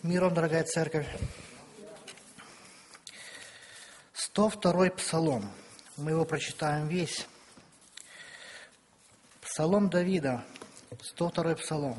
Миром, дорогая церковь. 102-й псалом. Мы его прочитаем весь. Псалом Давида, 102-й псалом.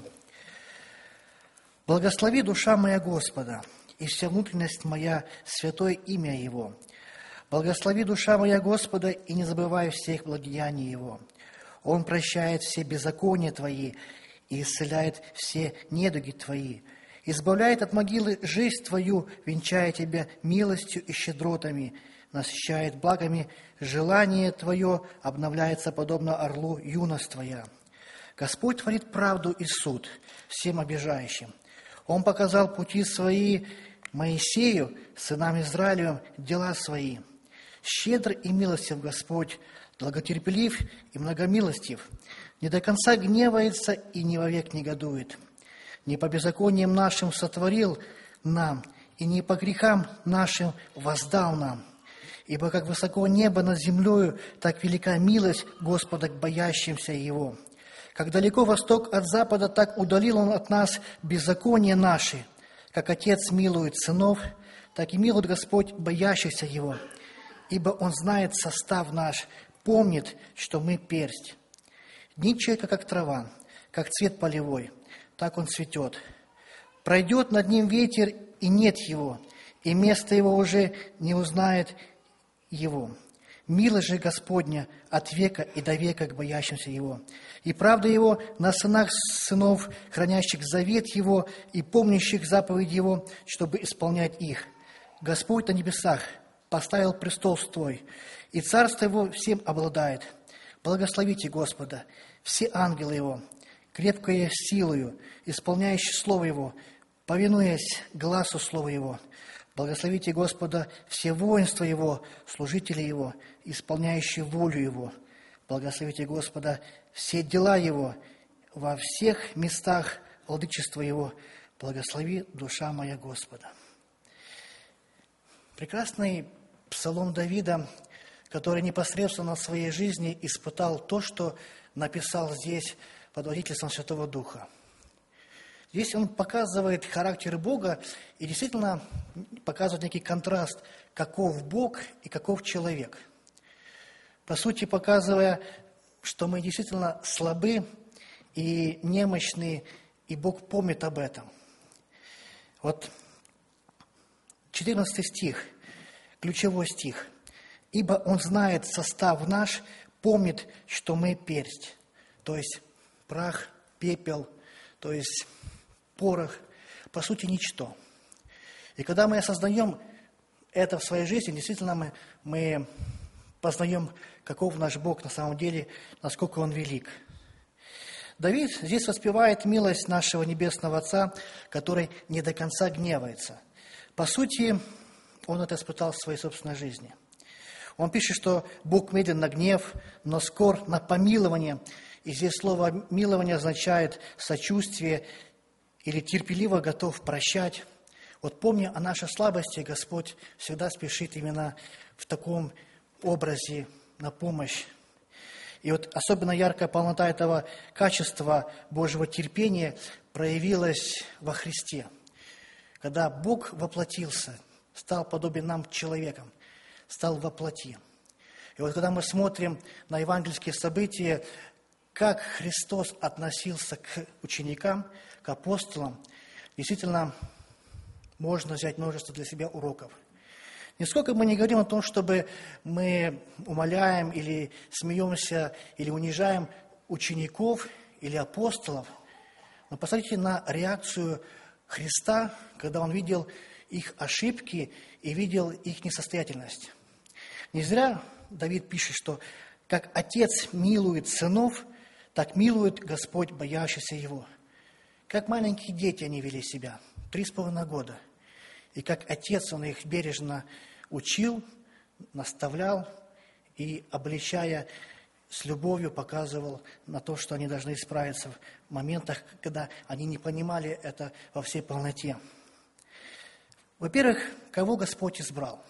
«Благослови, душа моя, Господа, и вся внутренность моя, святое имя Его. Благослови, душа моя, Господа, и не забывай всех благодеяний Его. Он прощает все беззакония Твои и исцеляет все недуги Твои. Избавляет от могилы жизнь Твою, венчая Тебя милостью и щедротами, насыщает благами желание Твое, обновляется подобно орлу юность Твоя. Господь творит правду и суд всем обижающим. Он показал пути Свои Моисею, сынам Израилевым, дела Свои. Щедр и милостив Господь, долготерпелив и многомилостив, не до конца гневается и не вовек негодует. Не по беззакониям нашим сотворил нам, и не по грехам нашим воздал нам. Ибо как высоко небо над землею, так велика милость Господа к боящимся Его. Как далеко восток от запада, так удалил Он от нас беззакония наши. Как Отец милует сынов, так и милует Господь боящихся Его. Ибо Он знает состав наш, помнит, что мы персть. Дни человека, как трава, как цвет полевой, так он цветет. Пройдет над ним ветер, и нет его, и место его уже не узнает его. Милость же Господня от века и до века к боящимся Его. И правда Его на сынах сынов, хранящих завет Его и помнящих заповедь Его, чтобы исполнять их. Господь на небесах поставил престол свой, и царство Его всем обладает. Благословите Господа, все ангелы Его, крепкое силою, исполняющие Слово Его, повинуясь гласу Слова Его. Благословите Господа все воинства Его, служители Его, исполняющие волю Его. Благословите Господа все дела Его, во всех местах владычества Его. Благослови, душа моя, Господа». Прекрасный псалом Давида, который непосредственно в своей жизни испытал то, что написал здесь под водительством Святого Духа. Здесь он показывает характер Бога и действительно показывает некий контраст, каков Бог и каков человек. По сути, показывая, что мы действительно слабы и немощны, и Бог помнит об этом. Вот 14 стих, ключевой стих. «Ибо Он знает состав наш, помнит, что мы персть». То есть прах, пепел, то есть порох, по сути, ничто. И когда мы осознаем это в своей жизни, действительно мы познаем, каков наш Бог на самом деле, насколько Он велик. Давид здесь воспевает милость нашего Небесного Отца, который не до конца гневается. По сути, он это испытал в своей собственной жизни. Он пишет, что Бог медлен на гнев, но скор на помилование. И здесь слово «милование» означает сочувствие или терпеливо готов прощать. Вот помня о нашей слабости, Господь всегда спешит именно в таком образе на помощь. И вот особенно яркая полнота этого качества Божьего терпения проявилась во Христе. Когда Бог воплотился, стал подобен нам человеком, стал во плоти. И вот когда мы смотрим на евангельские события, как Христос относился к ученикам, к апостолам, действительно можно взять множество для себя уроков. Нисколько мы не говорим о том, чтобы мы умаляем или смеемся, или унижаем учеников или апостолов, но посмотрите на реакцию Христа, когда Он видел их ошибки и видел их несостоятельность. Не зря Давид пишет, что как Отец милует сынов, так милует Господь боящихся Его. Как маленькие дети они вели себя, 3,5 года. И как Отец Он их бережно учил, наставлял и, обличая с любовью, показывал на то, что они должны исправиться в моментах, когда они не понимали это во всей полноте. Во-первых, кого Господь избрал?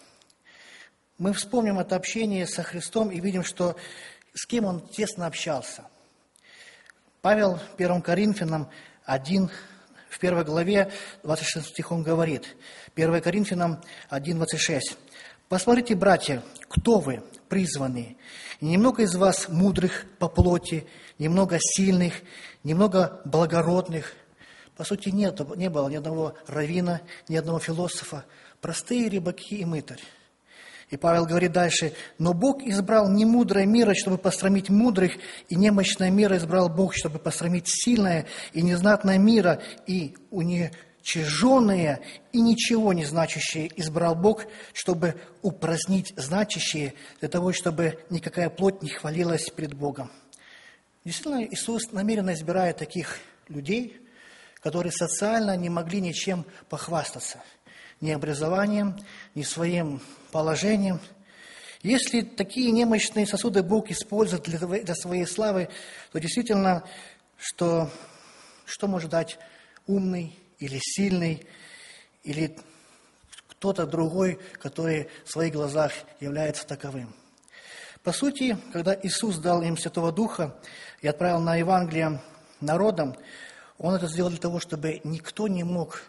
Мы вспомним это общение со Христом и видим, что с кем Он тесно общался. Павел 1 Коринфянам 1, в 1 главе, 26 стих он говорит, 1 Коринфянам 1:26. «Посмотрите, братья, кто вы, призванные, и немного из вас мудрых по плоти, немного сильных, немного благородных». По сути, не было ни одного раввина, ни одного философа, простые рыбаки и мытарь. И Павел говорит дальше, «Но Бог избрал не мудрое мира, чтобы посрамить мудрых, и немощное мира избрал Бог, чтобы посрамить сильное, и незнатное мира, и уничиженное, и ничего не значащее избрал Бог, чтобы упразднить значащее, для того, чтобы никакая плоть не хвалилась пред Богом». Действительно, Иисус намеренно избирает таких людей, которые социально не могли ничем похвастаться, ни образованием, ни своим положением. Если такие немощные сосуды Бог использует для своей славы, то действительно, что может дать умный или сильный, или кто-то другой, который в своих глазах является таковым. По сути, когда Иисус дал им Святого Духа и отправил на Евангелие народам, Он это сделал для того, чтобы никто не мог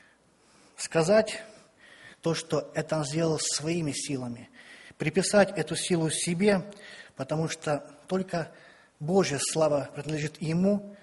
сказать то, что это Он сделал своими силами, приписать эту силу себе, потому что только Божья слава принадлежит Ему,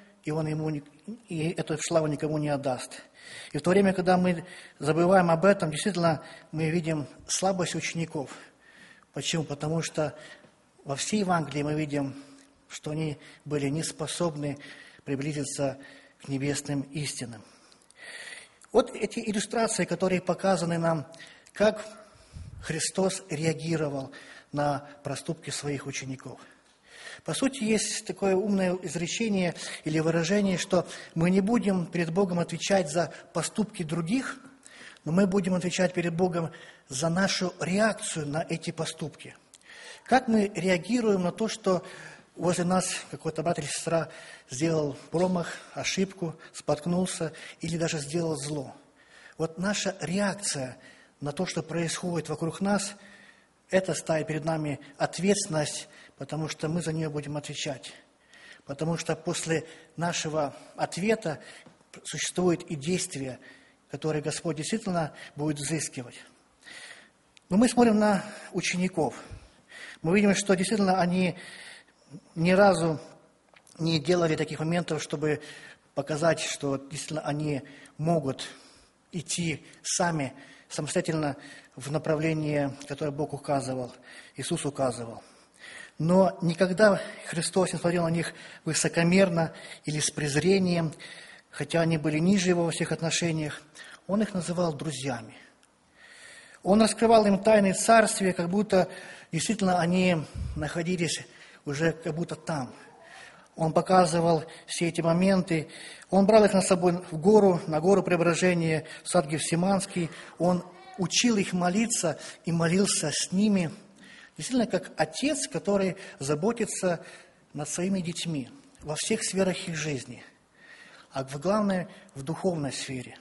и эту славу никому не отдаст. И в то время, когда мы забываем об этом, действительно, мы видим слабость учеников. Почему? Потому что во всей Евангелии мы видим, что они были не способны приблизиться к небесным истинам. Вот эти иллюстрации, которые показаны нам, как Христос реагировал на проступки своих учеников. По сути, есть такое умное изречение или выражение, что мы не будем перед Богом отвечать за поступки других, но мы будем отвечать перед Богом за нашу реакцию на эти поступки. Как мы реагируем на то, что возле нас какой-то брат или сестра сделал промах, ошибку, споткнулся или даже сделал зло. Вот наша реакция на то, что происходит вокруг нас, это ставит перед нами ответственность, потому что мы за нее будем отвечать. Потому что после нашего ответа существует и действие, которое Господь действительно будет взыскивать. Но мы смотрим на учеников. Мы видим, что действительно они ни разу не делали таких моментов, чтобы показать, что действительно они могут идти сами, самостоятельно в направлении, которое Бог указывал, Иисус указывал. Но никогда Христос не смотрел на них высокомерно или с презрением, хотя они были ниже Его во всех отношениях. Он их называл друзьями. Он раскрывал им тайны Царствия, как будто действительно они находились уже как будто там. Он показывал все эти моменты. Он брал их на собой на гору Преображения, в сад Гефсиманский. Он учил их молиться и молился с ними. Действительно, как отец, который заботится над своими детьми во всех сферах их жизни, а главное, в духовной сфере.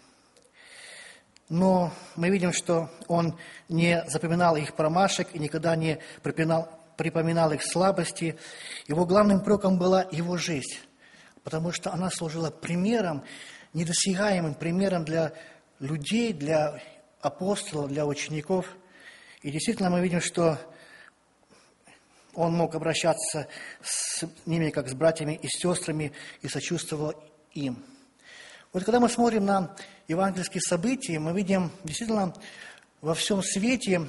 Но мы видим, что он не запоминал их промашек и никогда не припоминал их слабости. Его главным упреком была его жизнь, потому что она служила примером, недосягаемым примером для людей, для апостолов, для учеников. И действительно мы видим, что он мог обращаться с ними, как с братьями и сестрами, и сочувствовал им. Вот когда мы смотрим на евангельские события, мы видим действительно во всем свете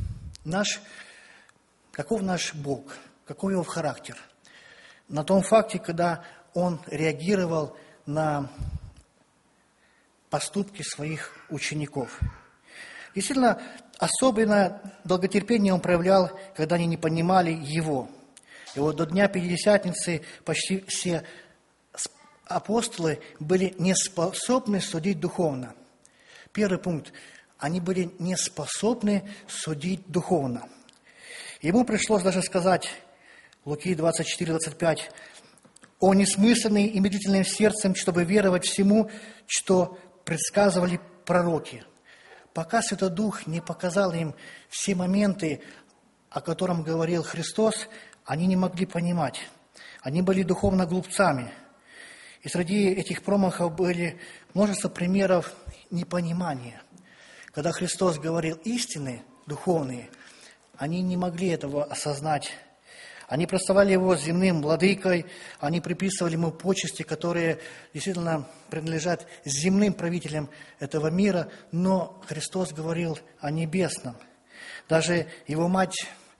каков наш Бог, какой его характер. На том факте, когда он реагировал на поступки своих учеников. Действительно, особенно долготерпение он проявлял, когда они не понимали его. И вот до Дня Пятидесятницы почти все апостолы были не способны судить духовно. Первый пункт. Они были не способны судить духовно. Ему пришлось даже сказать, Луки 24-25, «О несмысленный и медлительным сердцем, чтобы веровать всему, что предсказывали пророки». Пока Святой Дух не показал им все моменты, о котором говорил Христос, они не могли понимать. Они были духовно глупцами. И среди этих промахов были множество примеров непонимания. Когда Христос говорил истины духовные, они не могли этого осознать. Они представляли Его земным владыкой, они приписывали Ему почести, которые действительно принадлежат земным правителям этого мира, но Христос говорил о небесном. Даже Его мать,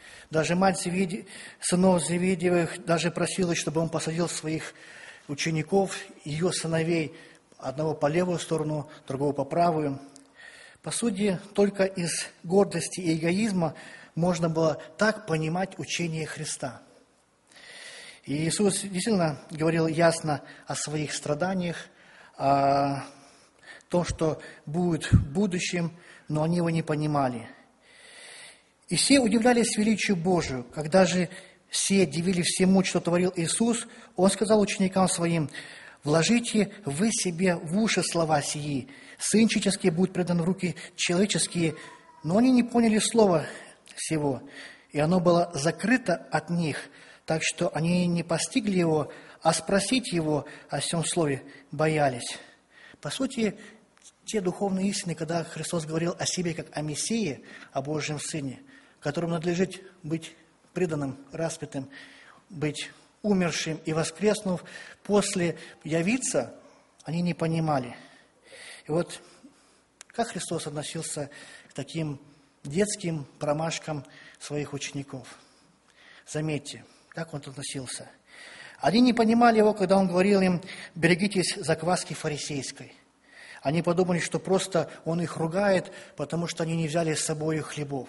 сынов Зеведевых, даже просила, чтобы Он посадил своих учеников, ее сыновей, одного по левую сторону, другого по правую. По сути, только из гордости и эгоизма можно было так понимать учение Христа. И Иисус действительно говорил ясно о своих страданиях, о том, что будет в будущем, но они его не понимали. И все удивлялись величию Божию. Когда же все дивились всему, что творил Иисус, Он сказал ученикам Своим: «Вложите вы себе в уши слова сии. Сын человеческий будет предан в руки человеческие». Но они не поняли слова всего, и оно было закрыто от них, так что они не постигли его, а спросить его о всем слове боялись. По сути, те духовные истины, когда Христос говорил о себе как о Мессии, о Божьем Сыне, которому надлежит быть преданным, распятым, быть умершим и воскреснув, после явиться, они не понимали. И вот как Христос относился к таким детским промашкам своих учеников? Заметьте, как Он относился. Они не понимали Его, когда Он говорил им: «Берегитесь закваски фарисейской». Они подумали, что просто Он их ругает, потому что они не взяли с собой хлебов.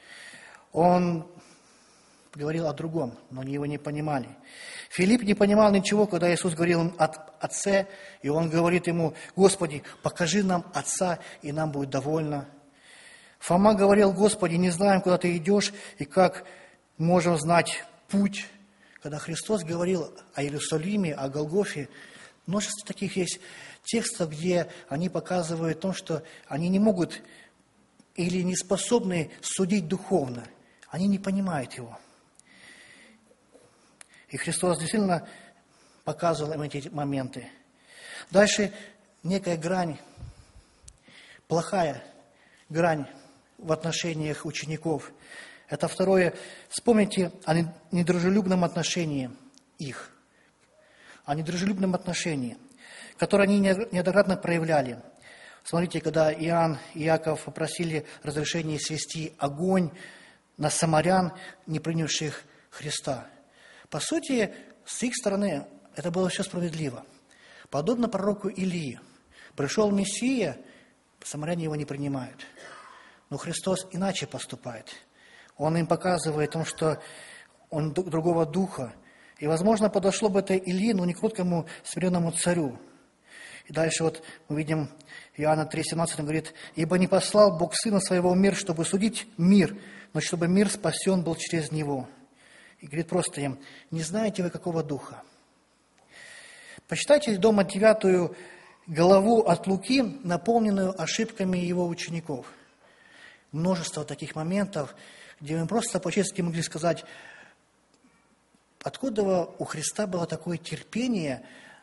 Он говорил о другом, но они его не понимали. Филипп не понимал ничего, когда Иисус говорил им о Отце, и он говорит ему: «Господи, покажи нам Отца, и нам будет довольно». Фома говорил: «Господи, не знаем, куда Ты идешь, и как можем знать путь». Когда Христос говорил о Иерусалиме, о Голгофе, множество таких есть текстов, где они показывают то, что они не могут или не способны судить духовно. Они не понимают Его. И Христос действительно показывал им эти моменты. Дальше некая грань, плохая грань в отношениях учеников. Это второе. Вспомните о недружелюбном отношении их. О недружелюбном отношении, которое они неоднократно проявляли. Смотрите, когда Иоанн и Иаков попросили разрешения свести огонь на самарян, не принявших Христа. По сути, с их стороны это было все справедливо. Подобно пророку Илии. Пришел Мессия, самаряне его не принимают. Но Христос иначе поступает. Он им показывает, что он другого духа. И, возможно, подошло бы это Илии, но не к кроткому смиренному царю. И дальше вот мы видим Иоанна 3,17, он говорит: «Ибо не послал Бог Сына Своего в мир, чтобы судить мир, но чтобы мир спасен был через Него». И говорит просто им: «Не знаете вы, какого духа?» Почитайте дома 9 главу от Луки, наполненную ошибками его учеников. Множество таких моментов, где мы просто по-честски могли сказать: откуда у Христа было такое терпение,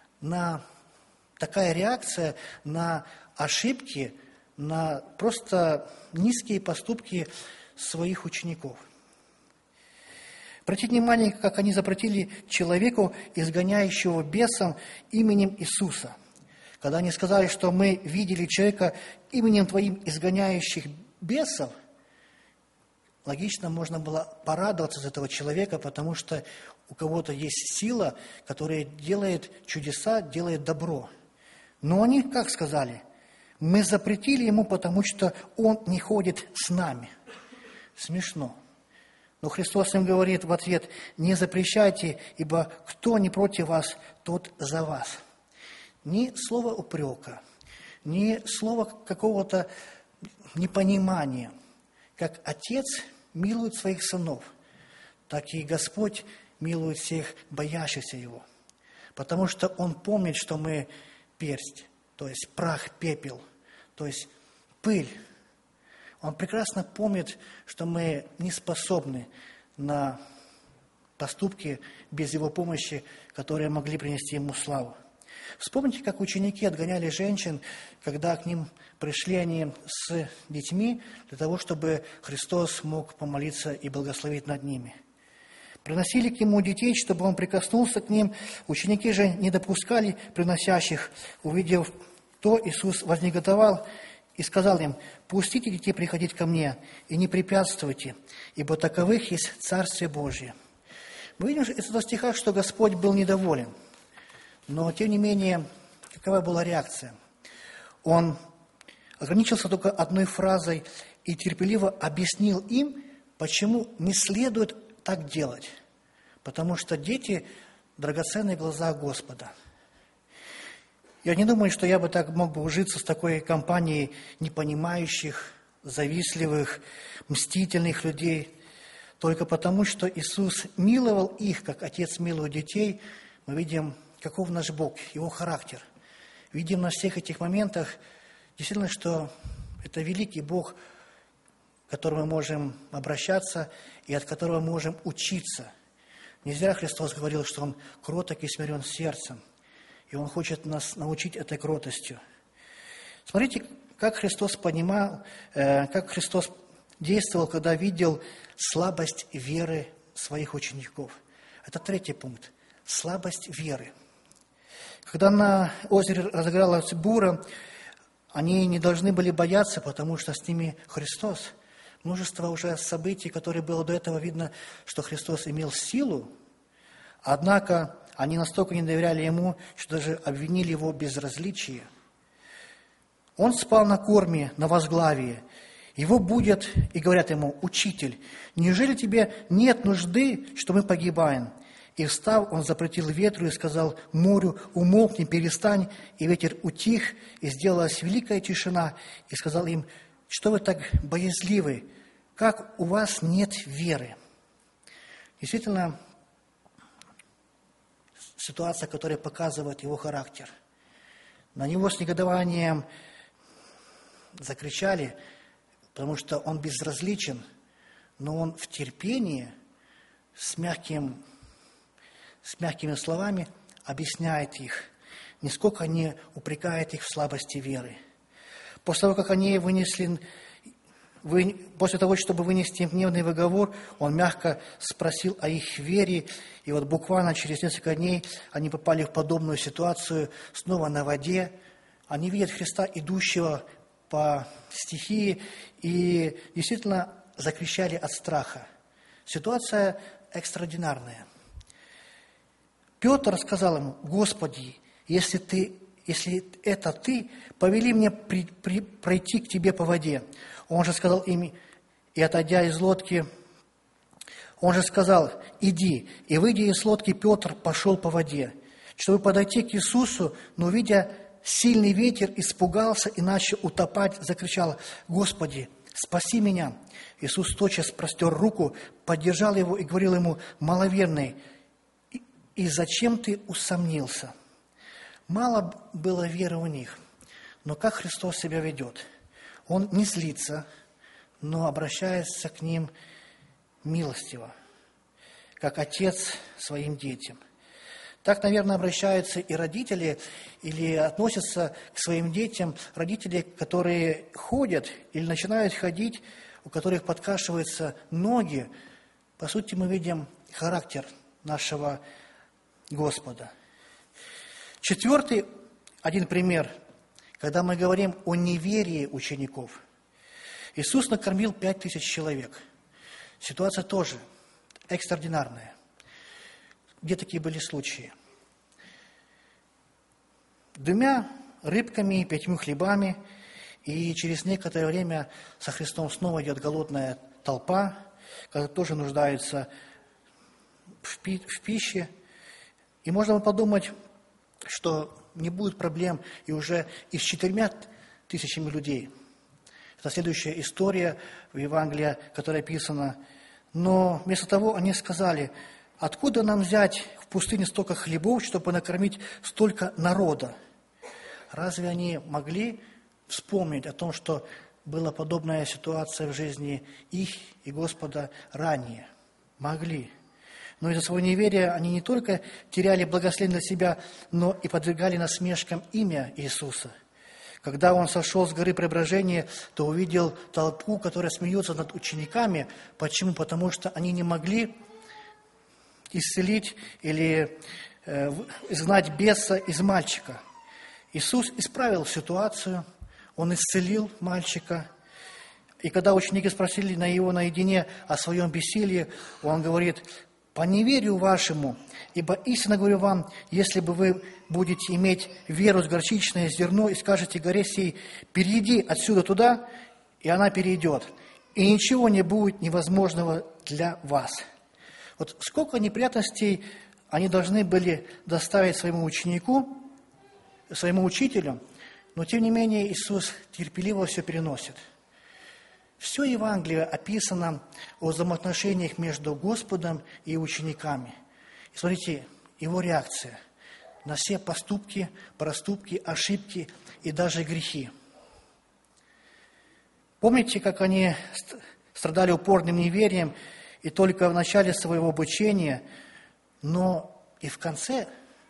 такая реакция на ошибки, на просто низкие поступки своих учеников. Обратите внимание, как они запретили человеку, изгоняющего бесом, именем Иисуса. Когда они сказали, что мы видели человека именем Твоим изгоняющих бесов, логично можно было порадоваться за этого человека, потому что у кого-то есть сила, которая делает чудеса, делает добро. Но они как сказали? Мы запретили ему, потому что он не ходит с нами. Смешно. Но Христос им говорит в ответ: не запрещайте, ибо кто не против вас, тот за вас. Ни слова упрека, ни слова какого-то непонимания. Как Отец милует своих сынов, так и Господь милует всех боящихся Его. Потому что Он помнит, что мы персть, то есть прах, пепел, то есть пыль. Он прекрасно помнит, что мы не способны на поступки без Его помощи, которые могли принести Ему славу. Вспомните, как ученики отгоняли женщин, когда к ним пришли они с детьми, для того, чтобы Христос мог помолиться и благословить над ними. Приносили к Нему детей, чтобы Он прикоснулся к ним. Ученики же не допускали приносящих. Увидев то, Иисус вознегодовал и сказал им: «Пустите детей приходить ко Мне, и не препятствуйте, ибо таковых есть Царствие Божие». Мы видим из этого стиха, что Господь был недоволен. Но, тем не менее, какова была реакция? Он ограничился только одной фразой и терпеливо объяснил им, почему не следует так делать. Потому что дети – драгоценные глаза Господа. Я не думаю, что я бы так мог бы ужиться с такой компанией непонимающих, завистливых, мстительных людей. Только потому, что Иисус миловал их, как Отец милует детей, мы видим, каков наш Бог, Его характер. Видим на всех этих моментах действительно, что это великий Бог, к которому мы можем обращаться и от которого мы можем учиться. Не зря Христос говорил, что Он кроток и смирен сердцем, и Он хочет нас научить этой кротостью. Смотрите, как Христос понимал, как Христос действовал, когда видел слабость веры своих учеников. Это третий пункт. Слабость веры. Когда на озере разыгралась буря, они не должны были бояться, потому что с ними Христос. Множество уже событий, которые было до этого, видно, что Христос имел силу, однако они настолько не доверяли Ему, что даже обвинили Его в безразличии. Он спал на корме, на возглавии. Его будят и говорят Ему: «Учитель, неужели тебе нет нужды, что мы погибаем?» И встав, Он запретил ветру и сказал морю: «Умолкни, перестань». И ветер утих, и сделалась великая тишина. И сказал им: «Что вы так боязливы? Как у вас нет веры?» Действительно, ситуация, которая показывает Его характер. На Него с негодованием закричали, потому что Он безразличен, но Он в терпении, с мягкими словами объясняет их, нисколько не упрекает их в слабости веры. После того, как они после того, чтобы вынести им гневный выговор, Он мягко спросил о их вере, и вот буквально через несколько дней они попали в подобную ситуацию, снова на воде. Они видят Христа, идущего по стихии, и действительно закричали от страха. Ситуация экстраординарная. Петр сказал ему: «Господи, если это Ты, повели мне пройти к Тебе по воде». Он же сказал им, и отойдя из лодки, он же сказал: «Иди». И, выйдя из лодки, Петр пошел по воде, чтобы подойти к Иисусу, но, видя сильный ветер, испугался и начал утопать, закричал: «Господи, спаси меня!» Иисус тотчас простер руку, поддержал его и говорил ему: «Маловерный, и зачем ты усомнился?» Мало было веры у них, но как Христос себя ведет? Он не злится, но обращается к ним милостиво, как отец своим детям. Так, наверное, обращаются и родители, или относятся к своим детям родители, которые ходят или начинают ходить, у которых подкашиваются ноги. По сути, мы видим характер нашего Господа. Четвертый один пример, когда мы говорим о неверии учеников. Иисус накормил 5000 человек. Ситуация тоже экстраординарная. Где такие были случаи? 2 рыбками и 5 хлебами, и через некоторое время со Христом снова идет голодная толпа, которая тоже нуждается в пище. И можно подумать, что не будет проблем и уже и с 4000 людей. Это следующая история в Евангелии, которая описана. Но вместо того они сказали: «Откуда нам взять в пустыне столько хлебов, чтобы накормить столько народа?» Разве они могли вспомнить о том, что была подобная ситуация в жизни их и Господа ранее? Могли. но из-за своего неверия они не только теряли благословение для себя, но и подвергали насмешкам имя Иисуса. Когда Он сошел с горы Преображения, то увидел толпу, которая смеется над учениками. Почему? Потому что они не могли исцелить или изгнать беса из мальчика. Иисус исправил ситуацию, Он исцелил мальчика. И когда ученики спросили его наедине о своем бессилии, Он говорит: «По неверию вашему, ибо истинно говорю вам, если бы вы будете иметь веру с горчичное зерно и скажете горе сей: перейди отсюда туда, и она перейдет, и ничего не будет невозможного для вас». Вот сколько неприятностей они должны были доставить своему ученику, своему учителю, но тем не менее Иисус терпеливо все переносит. Все Евангелие описано о взаимоотношениях между Господом и учениками. И смотрите, Его реакция на все поступки, проступки, ошибки и даже грехи. Помните, как они страдали упорным неверием и только в начале своего обучения, но и в конце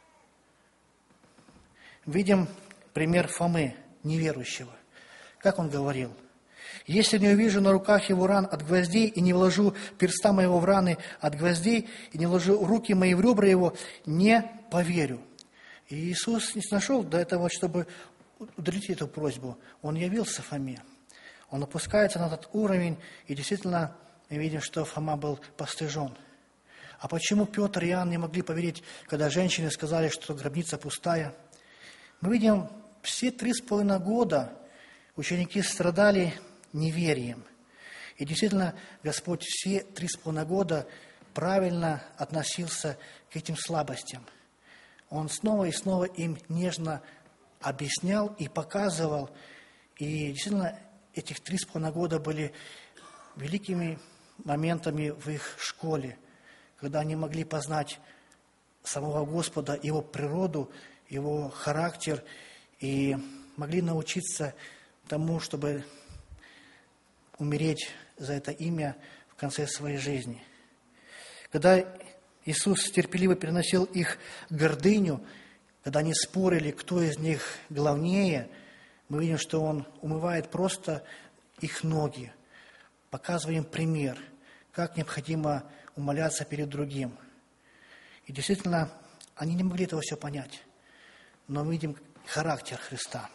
видим пример Фомы, неверующего. Как он говорил: «Если не увижу на руках его ран от гвоздей, и не вложу перста моего в раны от гвоздей, и не вложу руки мои в ребра его, не поверю». И Иисус не сношел до этого, чтобы удовлетворить эту просьбу. Он явился Фоме. Он опускается на этот уровень, и действительно мы видим, что Фома был постыжен. А почему Петр и Иоанн не могли поверить, когда женщины сказали, что гробница пустая? Мы видим, все 3,5 года ученики страдали неверием. И действительно, Господь все 3,5 года правильно относился к этим слабостям. Он снова и снова им нежно объяснял и показывал. И действительно, этих 3,5 года были великими моментами в их школе, когда они могли познать самого Господа, Его природу, Его характер, и могли научиться тому, чтобы умереть за это имя в конце своей жизни. Когда Иисус терпеливо переносил их гордыню, когда они спорили, кто из них главнее, мы видим, что Он умывает просто их ноги, показывая им пример, как необходимо умоляться перед другим. И действительно, они не могли этого все понять, но мы видим характер Христа.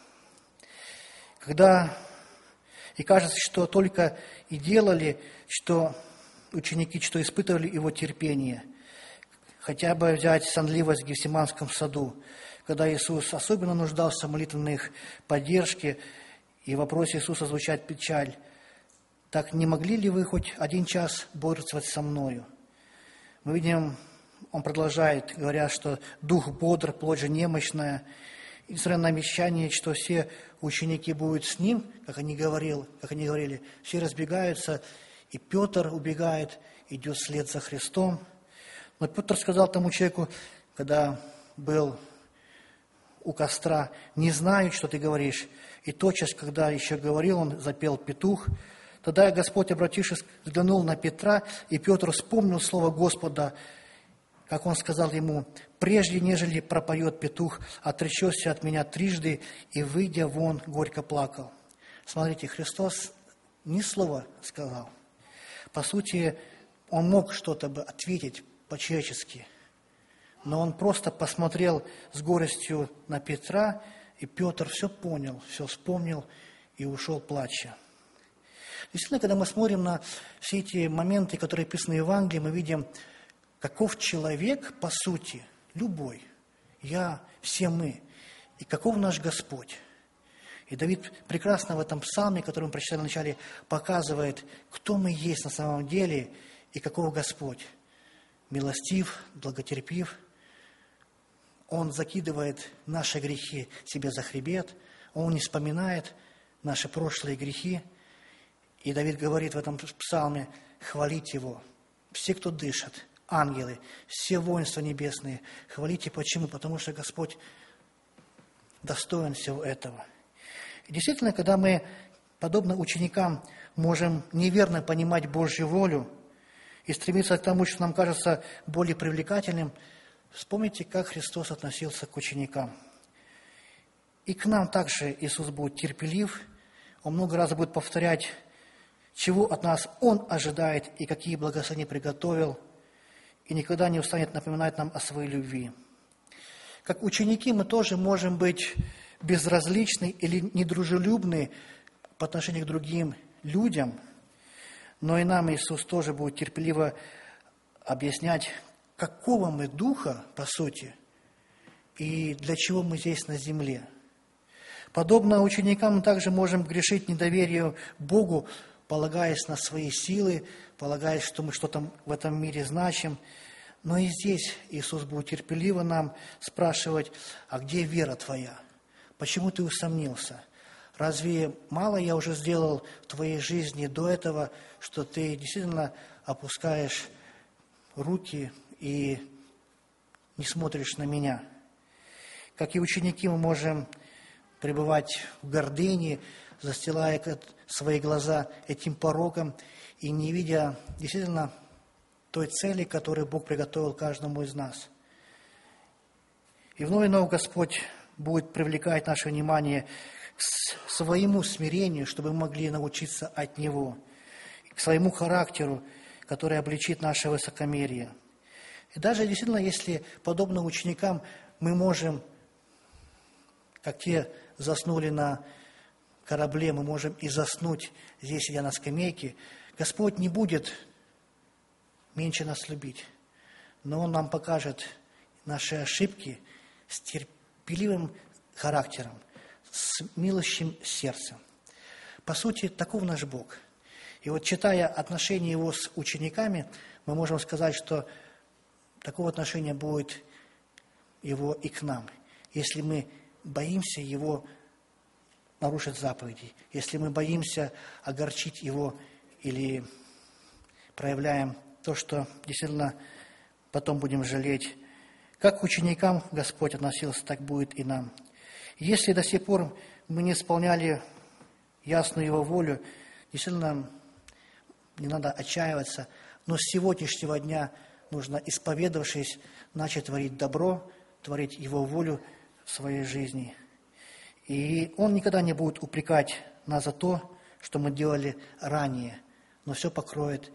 И кажется, что только и делали, что ученики, что испытывали Его терпение. Хотя бы взять сонливость в Гефсиманском саду, когда Иисус особенно нуждался в молитвенной их поддержке, и в вопросе Иисуса звучит печаль: «Так не могли ли вы хоть 1 час бодрствовать со мною?» Мы видим, Он продолжает, говоря, что дух бодр, плоть же немощная. И несмотря на обещание, что все ученики будут с Ним, как они говорили, все разбегаются, и Петр убегает, идет вслед за Христом. Но Петр сказал тому человеку, когда был у костра: «Не знаю, что ты говоришь». И тотчас, когда еще говорил он, запел петух. Тогда Господь, обратившись, взглянул на Петра, и Петр вспомнил слово Господа, как он сказал ему: «Прежде, нежели пропоет петух, отречешься от меня 3, и, выйдя вон, горько плакал». Смотрите, Христос ни слова сказал. По сути, Он мог что-то бы ответить по-человечески, но Он просто посмотрел с горестью на Петра, и Петр все понял, все вспомнил и ушел плача. Действительно, когда мы смотрим на все эти моменты, которые описаны в Евангелии, мы видим, каков человек, по сути, любой, я, все мы, и каков наш Господь. И Давид прекрасно в этом псалме, который мы прочитали вначале, показывает, кто мы есть на самом деле и каков Господь. Милостив, благотерпив. Он закидывает наши грехи себе за хребет, Он не вспоминает наши прошлые грехи. И Давид говорит в этом псалме: хвалить Его. Все, кто дышит, ангелы, все воинства небесные, хвалите. Почему? Потому что Господь достоин всего этого. И действительно, когда мы, подобно ученикам, можем неверно понимать Божью волю, и стремиться к тому, что нам кажется более привлекательным, вспомните, как Христос относился к ученикам. И к нам также Иисус будет терпелив, Он много раз будет повторять, чего от нас Он ожидает и какие благословения приготовил, и никогда не устанет напоминать нам о своей любви. Как ученики мы тоже можем быть безразличны или недружелюбны по отношению к другим людям, но и нам Иисус тоже будет терпеливо объяснять, какого мы духа, по сути, и для чего мы здесь на земле. Подобно ученикам мы также можем грешить недоверию Богу, полагаясь на свои силы, полагаясь, что мы что-то в этом мире значим. Но и здесь Иисус будет терпеливо нам спрашивать, а где вера твоя? Почему ты усомнился? Разве мало я уже сделал в твоей жизни до этого, что ты действительно опускаешь руки и не смотришь на меня? Как и ученики, мы можем пребывать в гордыне, застилая свои глаза этим пороком и не видя действительно той цели, которую Бог приготовил каждому из нас. И вновь и вновь Господь будет привлекать наше внимание к своему смирению, чтобы мы могли научиться от Него, к своему характеру, который обличит наше высокомерие. И даже действительно, если, подобно ученикам, мы можем, как те заснули на корабле, мы можем и заснуть здесь, сидя на скамейке, Господь не будет меньше нас любить, но Он нам покажет наши ошибки с терпеливым характером, с милостивым сердцем. По сути, таков наш Бог. И вот читая отношения Его с учениками, мы можем сказать, что такого отношения будет Его и к нам. Если мы боимся Его нарушить заповеди, если мы боимся огорчить Его или проявляем то, что действительно потом будем жалеть. Как к ученикам Господь относился, так будет и нам. Если до сих пор мы не исполняли ясную Его волю, действительно не надо отчаиваться, но с сегодняшнего дня нужно, исповедавшись, начать творить добро, творить Его волю в своей жизни. И Он никогда не будет упрекать нас за то, что мы делали ранее, но все покроет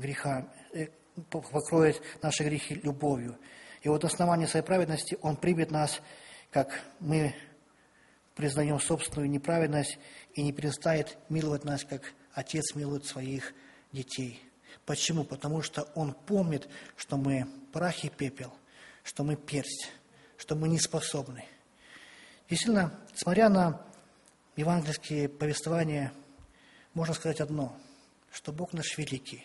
наши грехи любовью. И вот основание своей праведности Он примет нас, как мы признаем собственную неправедность, и не перестанет миловать нас, как Отец милует своих детей. Почему? Потому что Он помнит, что мы прах и пепел, что мы персть, что мы не способны. Действительно, смотря на евангельские повествования, можно сказать одно, что Бог наш великий.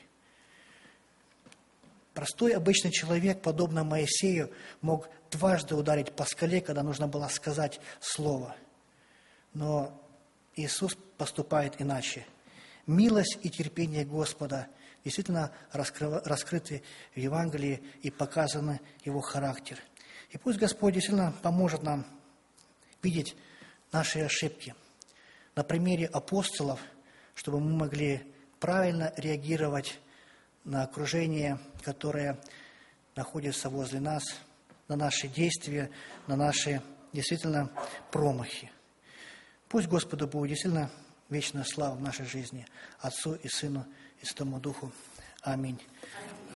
Простой обычный человек, подобно Моисею, мог дважды ударить по скале, когда нужно было сказать слово. Но Иисус поступает иначе. Милость и терпение Господа действительно раскрыты в Евангелии и показаны Его характер. И пусть Господь действительно поможет нам видеть наши ошибки на примере апостолов, чтобы мы могли правильно реагировать на окружение, которое находится возле нас, на наши действия, на наши действительно промахи. Пусть Господу будет действительно вечная слава в нашей жизни, Отцу и Сыну и Святому Духу. Аминь.